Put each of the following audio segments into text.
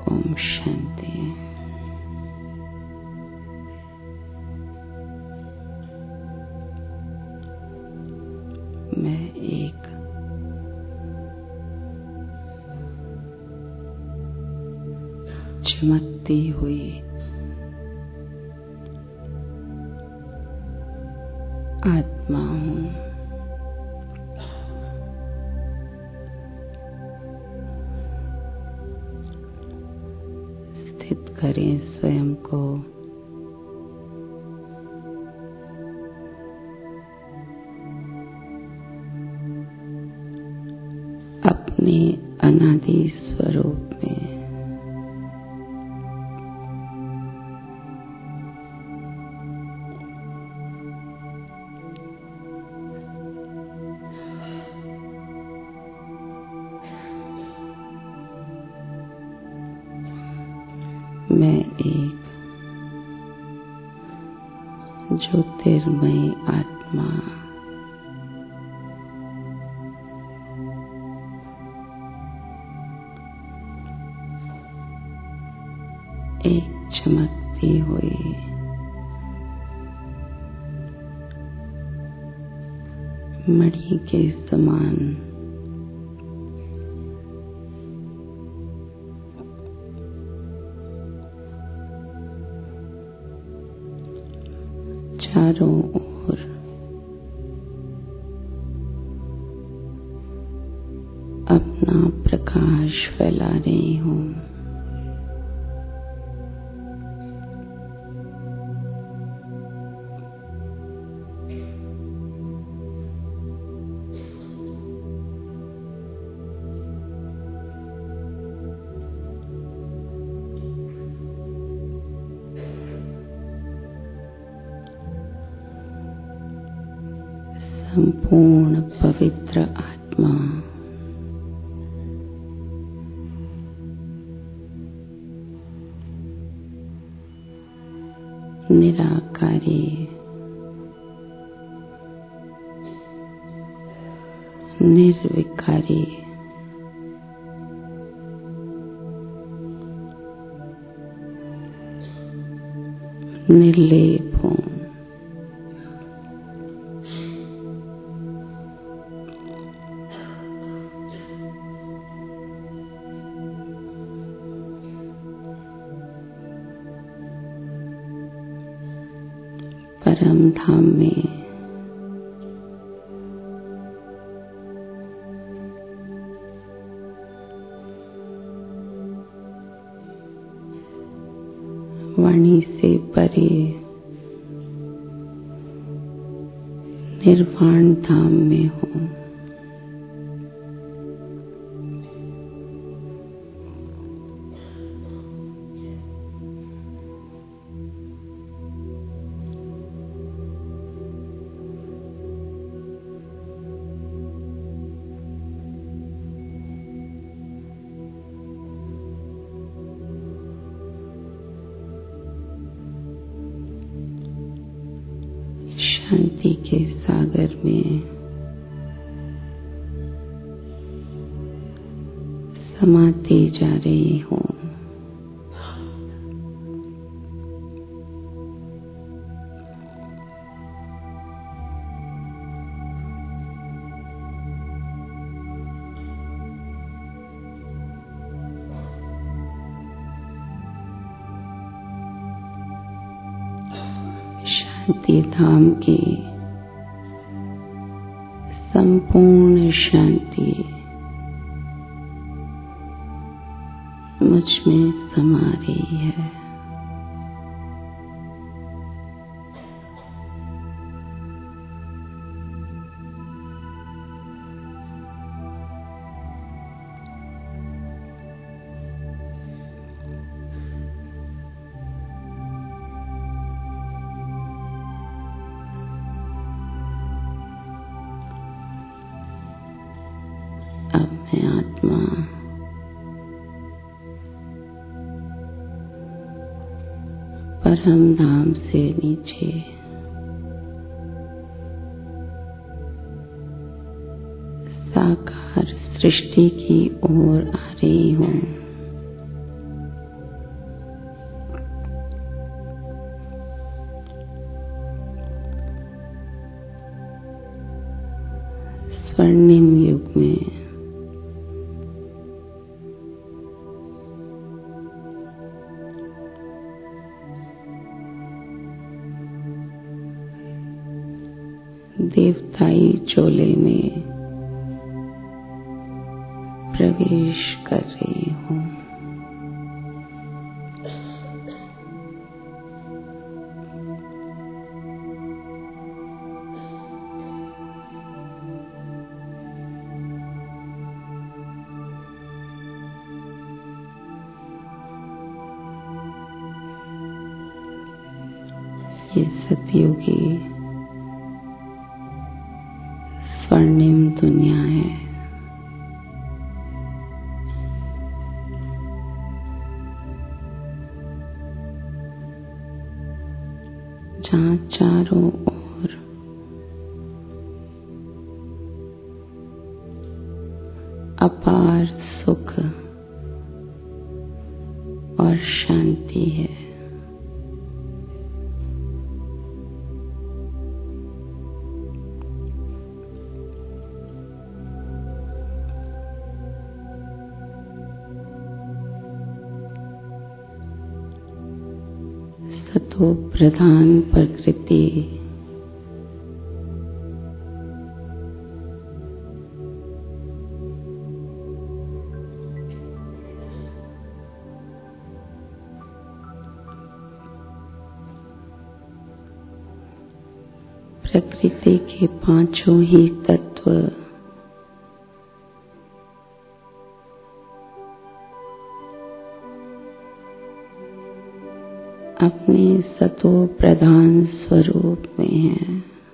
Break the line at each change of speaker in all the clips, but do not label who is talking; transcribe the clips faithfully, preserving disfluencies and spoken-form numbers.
ओम शांति। मैं एक चमकती हुई आत्मा हूँ। स्थित करें स्वयं को अपने अनादि स्वरूप में। मैं एक ज्योतिर्मय आत्मा, एक चमकती हुई मणि के समान चारों ओर अपना प्रकाश फैला रही हूँ। संपूर्ण पवित्र आत्मा निराकारी, निर्विकारी, निर्लेप हूँ। परम धाम में वाणी से परे निर्वाण धाम में हूँ। शांति के सागर में समाती जा रही हूँ। शांति धाम की संपूर्ण शांति मुझ में समा रही है। अब मैं आत्मा परम धाम से नीचे साकार सृष्टि की ओर आ रही हूँ। स्वर्णिम युग में देवताई चोले में प्रवेश कर रही हूँ। ये सतयुगी स्वर्णिम दुनिया है। जहाँ चारों ओर अपार सुख और शांति है। सतो प्रधान प्रकृति प्रकृति के पांचों ही तत्व अपने सतो प्रधान स्वरूप में है।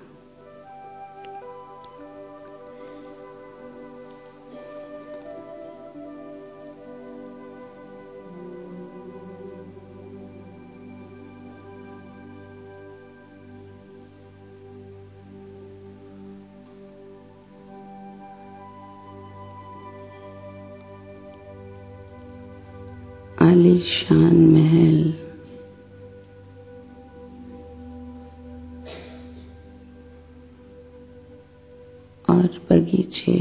आलीशान महल और बगीचे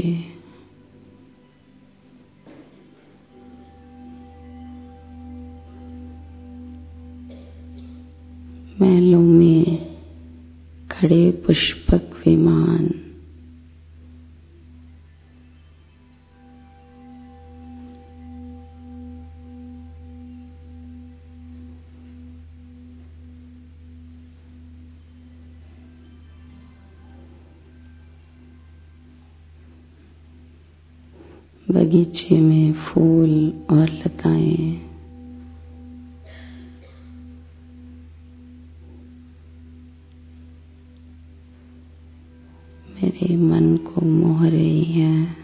महलों में खड़े पुष्पक विमान बगीचे में फूल और लताएं मेरे मन को मोह रही हैं।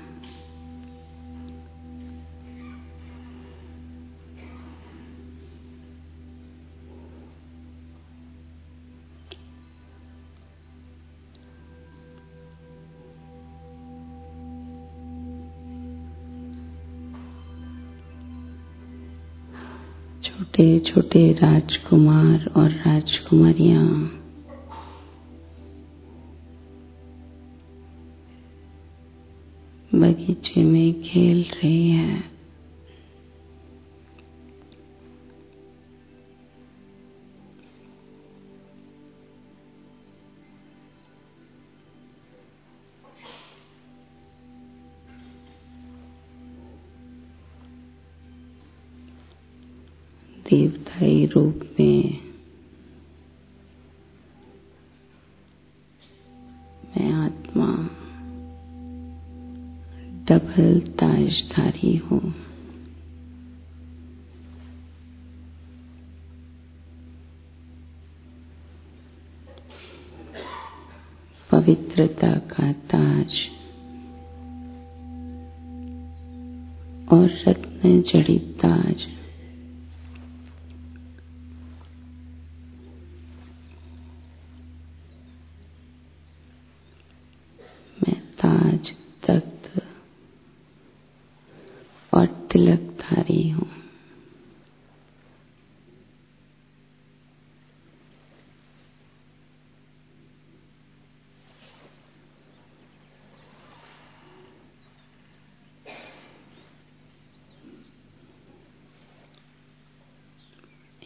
छोटे छोटे राजकुमार और राजकुमारियां बगीचे में खेल रही है। देवताई रूप में मैं आत्मा डबल ताजधारी हूँ। पवित्रता का ताज और रत्न जड़ित ताज मैं ताज तख्त और तिलकधारी हूँ।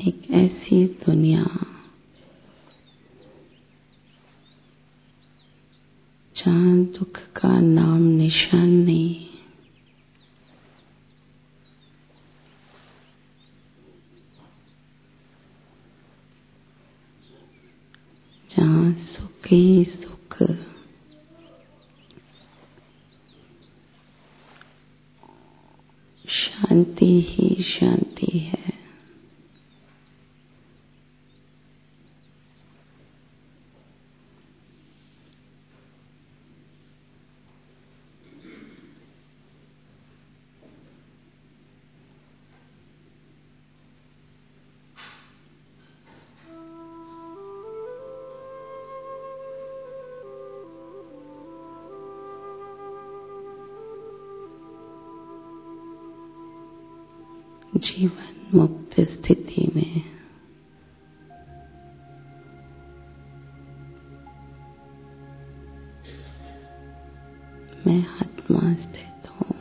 एक ऐसी दुनिया जहाँ दुख का नाम निशान नहीं, जहाँ सुख ही सुख, शांति ही शांति है। जीवन मुक्त स्थिति में मैं आत्मा स्थित हूँ।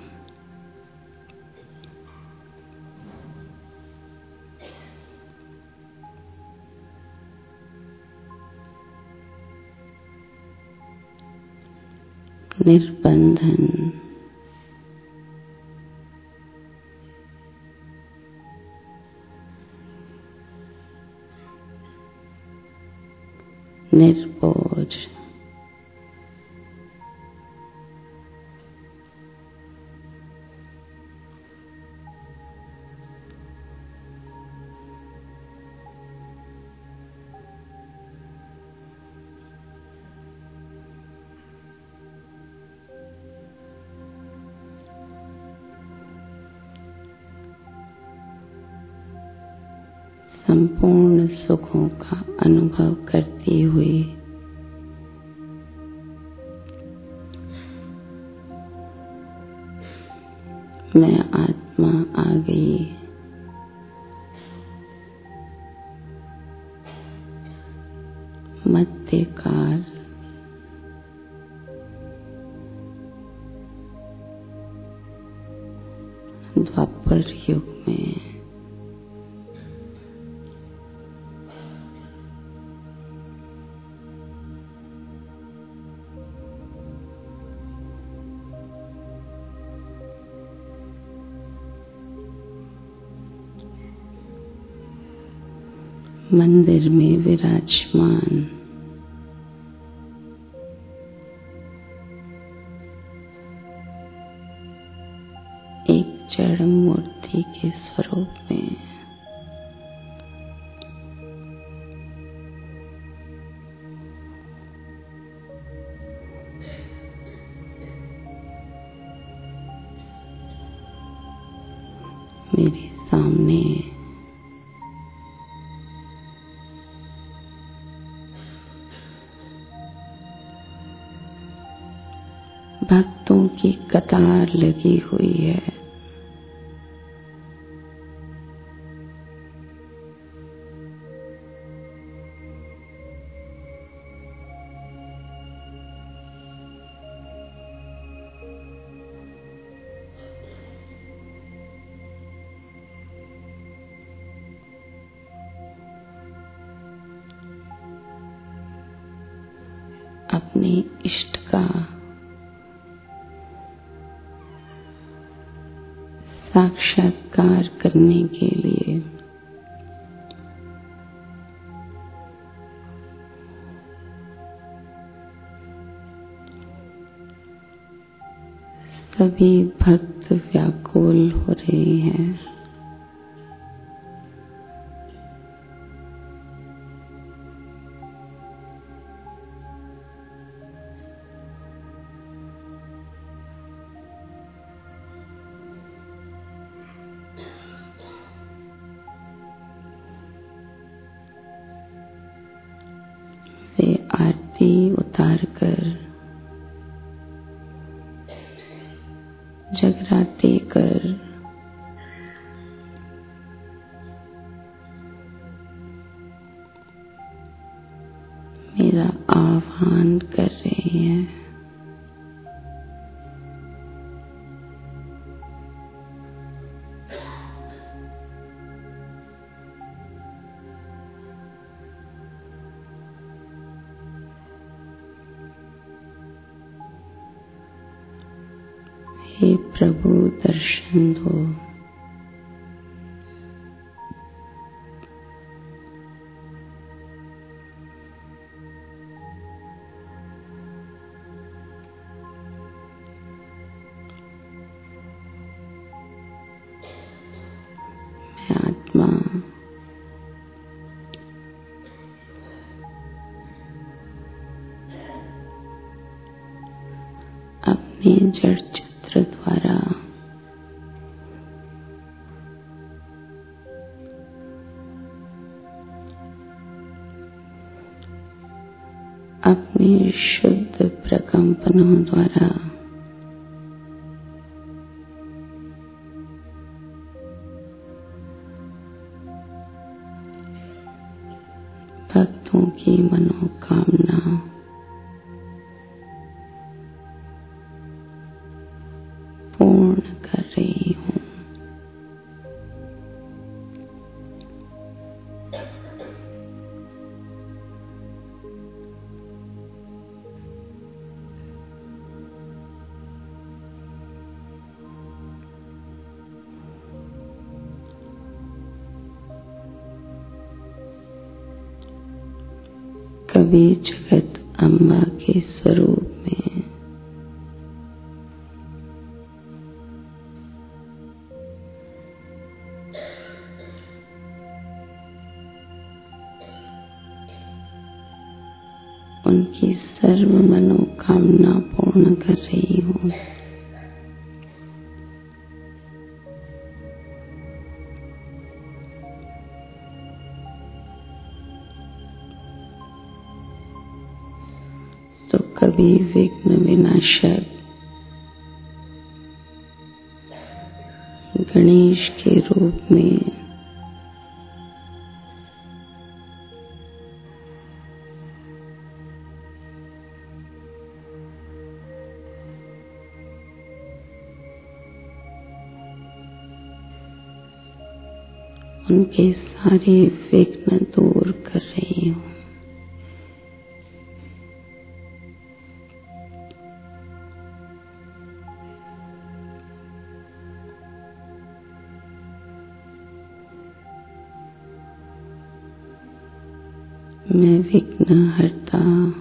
निर्बंधन, निर्बोझ, संपूर्ण सुखों का अनुभव करती हुई मैं आत्मा आ गई। मध्यकाल, द्वापर युग में मंदिर में विराजमान एक जड़ मूर्ति के स्वरूप में मेरे सामने भक्तों की कतार लगी हुई है। अपने इष्ट का साक्षात्कार करने के लिए सभी भक्त व्याकुल हो रहे हैं। वे आरती उतार कर, जगराते कर मेरा आह्वान कर रहे हैं। प्रभु दर्शन दो। मैं आत्मा अपने जड़ चित्र द्वारा अपने शुद्ध प्रकंपनों द्वारा भक्तों की मनोकामना पूर्ण कर रही हूँ। कभी जगत अम्बा के स्वरूप में उनकी सर्व मनोकामना पूर्ण कर रही हूँ। तो कभी विघ्न विनाशक गणेश के रूप में उनके सारे विघ्न दूर कर रही हूँ। मैं विघ्नहर्ता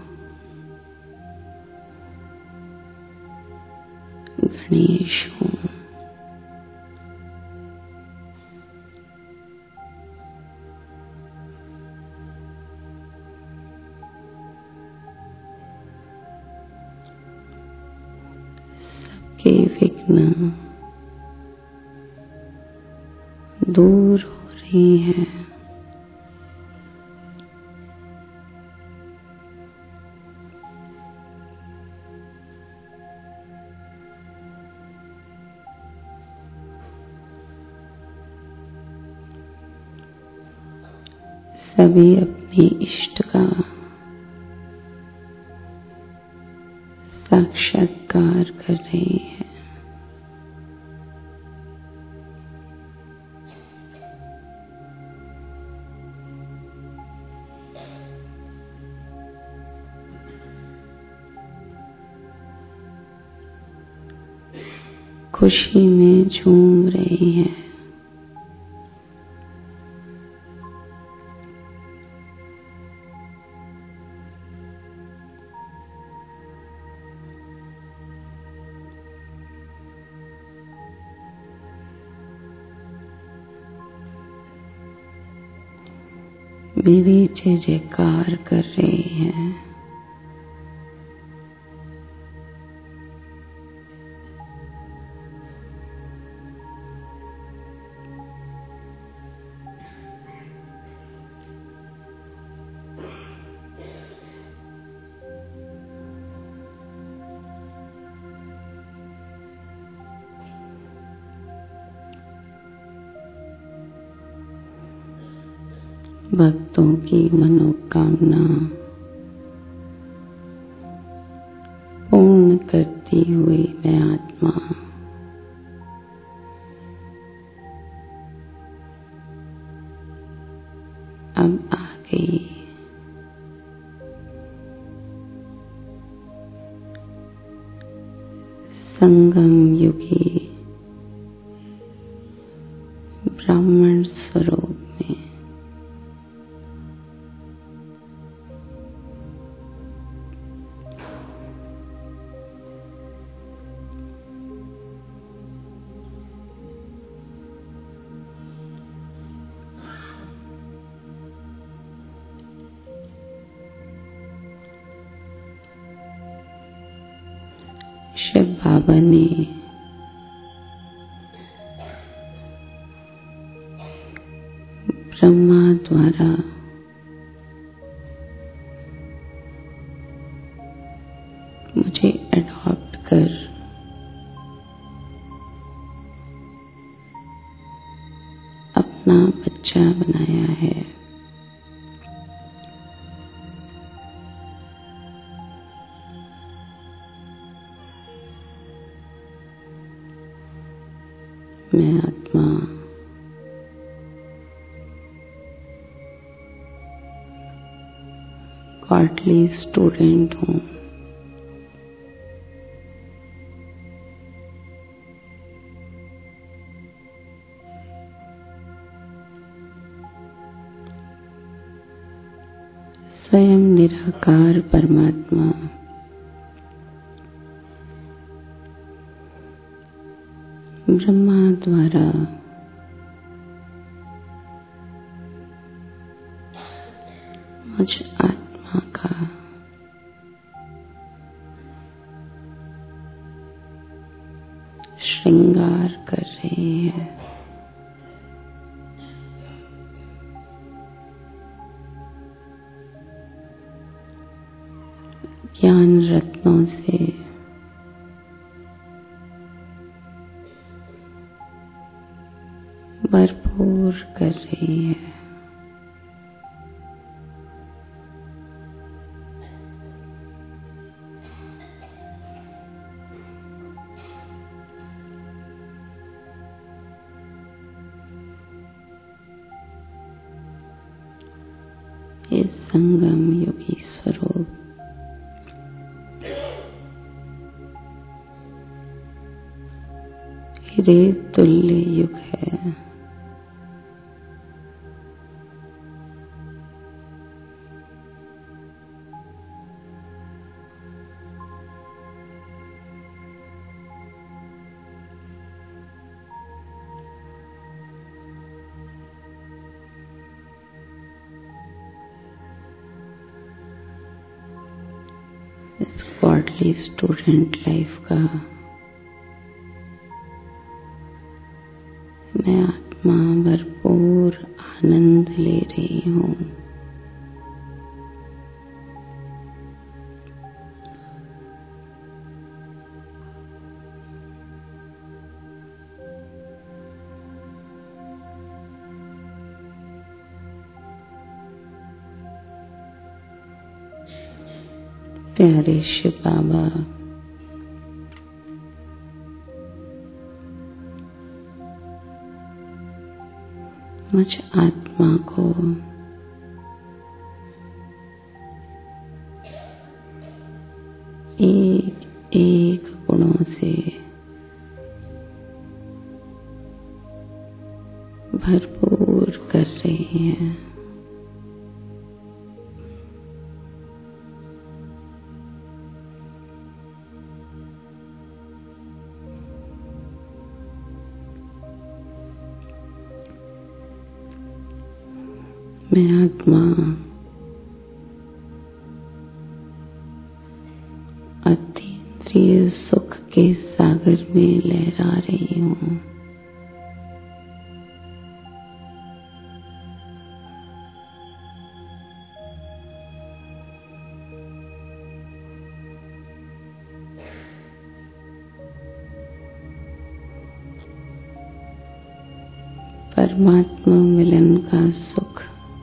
गणेश हूँ। सबके विघ्न दूर हो रही हैं। सभी अपने इष्ट का साक्षात्कार कर रहे हैं। खुशी में झूम रहे हैं। मेरी जय जयकार कर रहे हैं। भक्तों की मनोकामना पूर्ण करती हुई मैं आत्मा अब आ गई। संगम युगी ब्राह्मण स्वरूप में। शिव बाबा ने ब्रह्मा द्वारा मुझे अडॉप्ट कर अपना बच्चा बनाया है। मैं आत्मा गॉडली स्टूडेंट हूँ। स्वयं निराकार परमात्मा ब्रह्मा द्वारा मुझ आत्मा का श्रृंगार कर रहे हैं। ज्ञान रत्नों से भरपूर कर रही है। ये संगम योगी स्वरूप हीरे तुल्य युग है। इस गॉडली स्टूडेंट लाइफ का मैं आत्मा भरपूर आनंद ले रही हूँ। प्यारे शिव बाबा, मुझ आत्मा को एक एक गुणों से भरपूर कर रहे हैं। मैं आत्मा अतीन्द्रिय सुख के सागर में लहरा रही हूँ। परमात्मा मिलन का सुख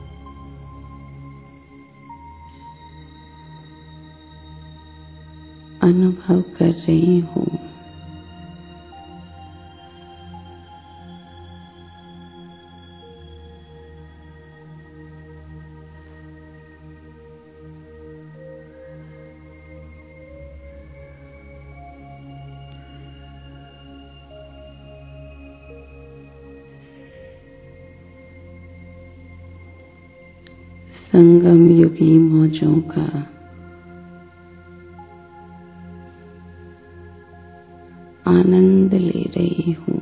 अनुभव कर रही हूँ। संगम युगी मौजों का आनंद ले रही हूँ।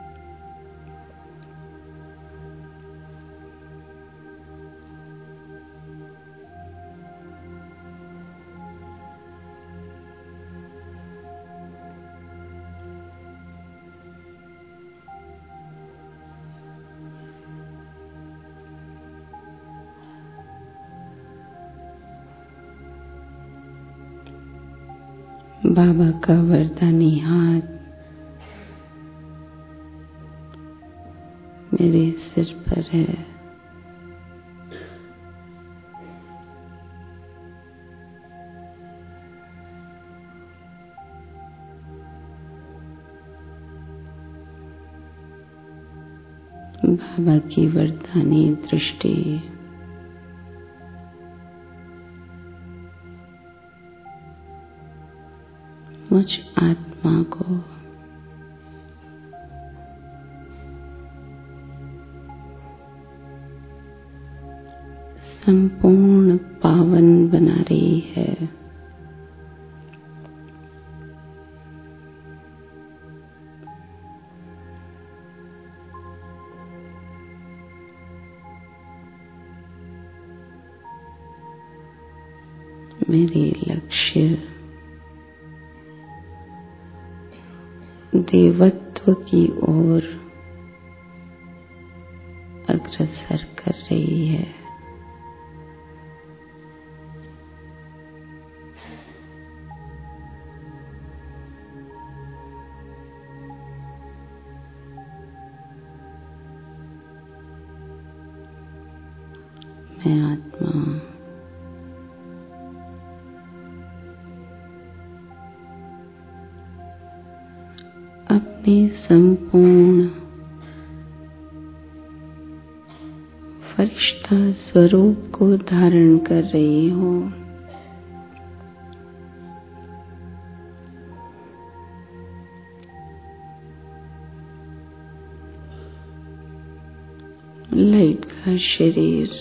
बाबा का वरदानी हाथ मेरे सिर पर है। बाबा की वरदानी दृष्टि मुझ आत्मा को संपूर्ण पावन बना रही है। मेरे लक्ष्य देवत्व की ओर अग्रसर कर रही है। मैं आत्मा अपने संपूर्ण फरिश्ता स्वरूप को धारण कर रही हूँ। लाइट का शरीर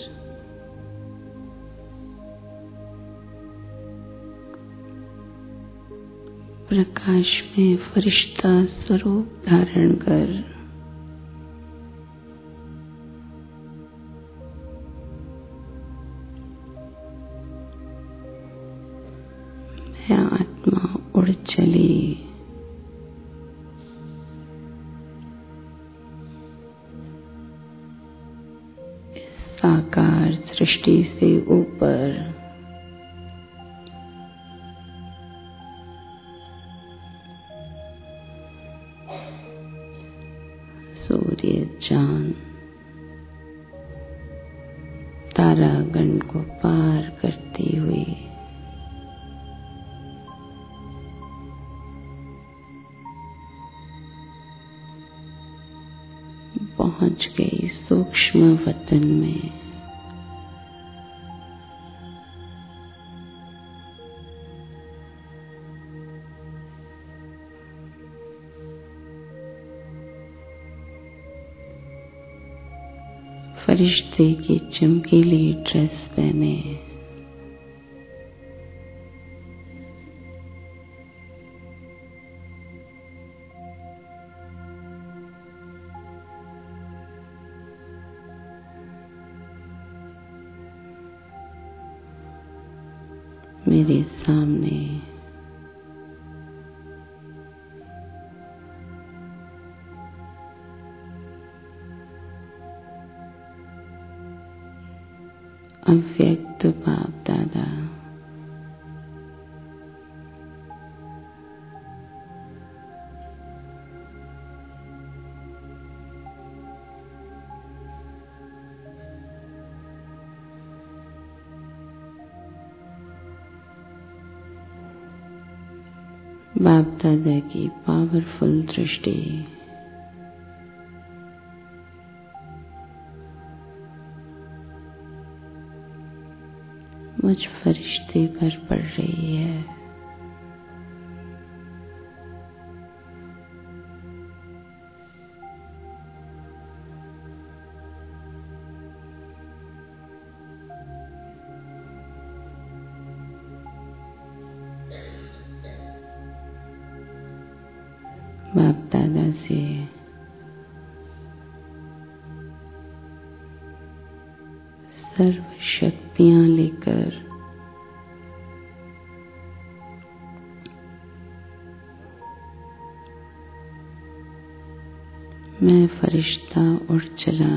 प्रकाश में फरिश्ता स्वरूप धारण कर मैं आत्मा उड़ चली। इस साकार सृष्टि से ऊपर सूर्य चांद तारागण को पार करती हुई पहुंच गई सूक्ष्म वतन में। फरिश्ते की चमकीली ड्रेस पहने मेरे सामने अव्यक्त बाप दादा बाप दादा की पावरफुल दृष्टि मुझ फरिश्ते पर पड़ रही है। बाप दादा से सर्व शक्तियां लेकर मैं फरिश्ता उड़ चला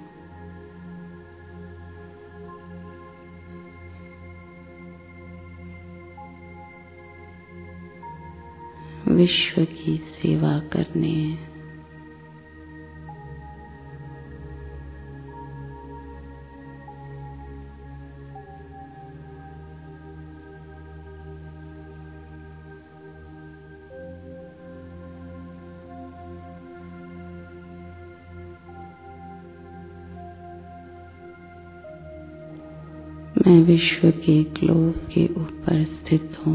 विश्व की सेवा करने। मैं विश्व के ग्लोब के ऊपर स्थित हूँ।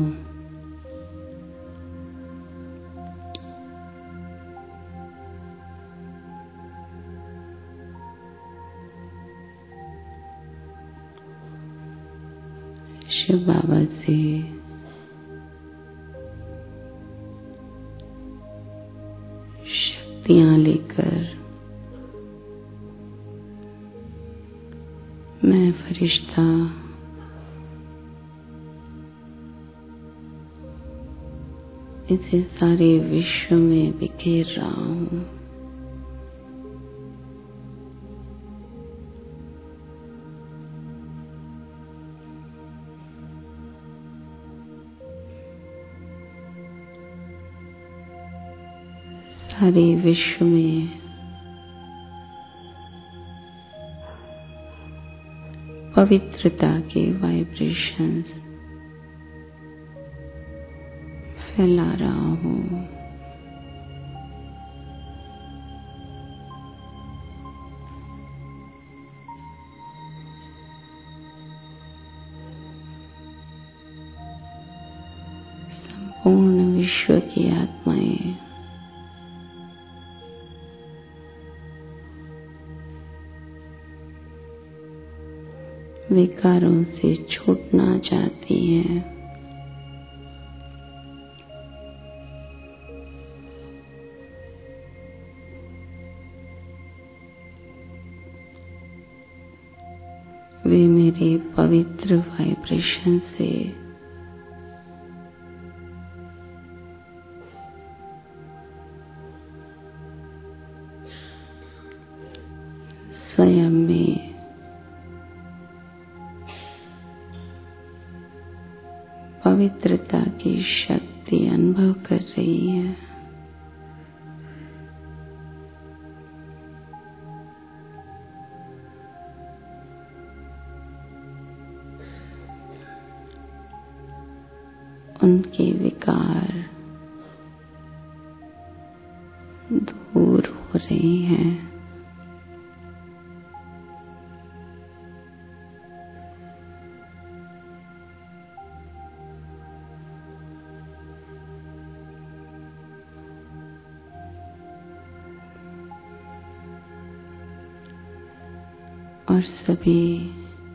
शिव बाबा से शक्तियां लेकर मैं फरिश्ता इसे सारे विश्व में बिखेर रहा हूँ। सारे विश्व में पवित्रता के वाइब्रेशंस फैला रहा हूँ। संपूर्ण विश्व की आत्माएं विकारों से छूटना चाहती हैं। वे मेरे पवित्र वाइब्रेशन से स्वयं में पवित्रता की शक्ति अनुभव कर रही है। उनके विकार दूर हो रहे हैं। और सभी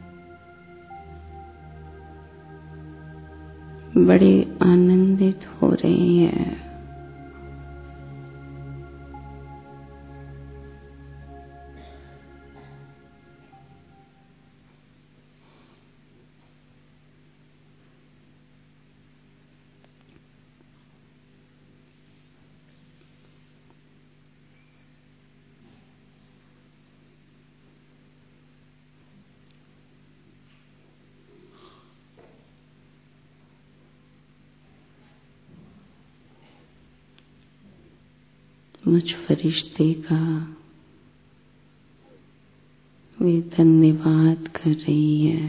बड़े आनंदित हो रहे हैं। मुझ फरिश्ते का वे धन्यवाद कर रही है।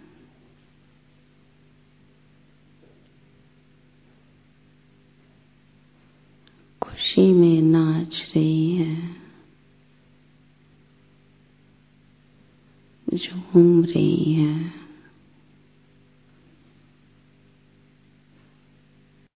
खुशी में नाच रही है, झूम रही है।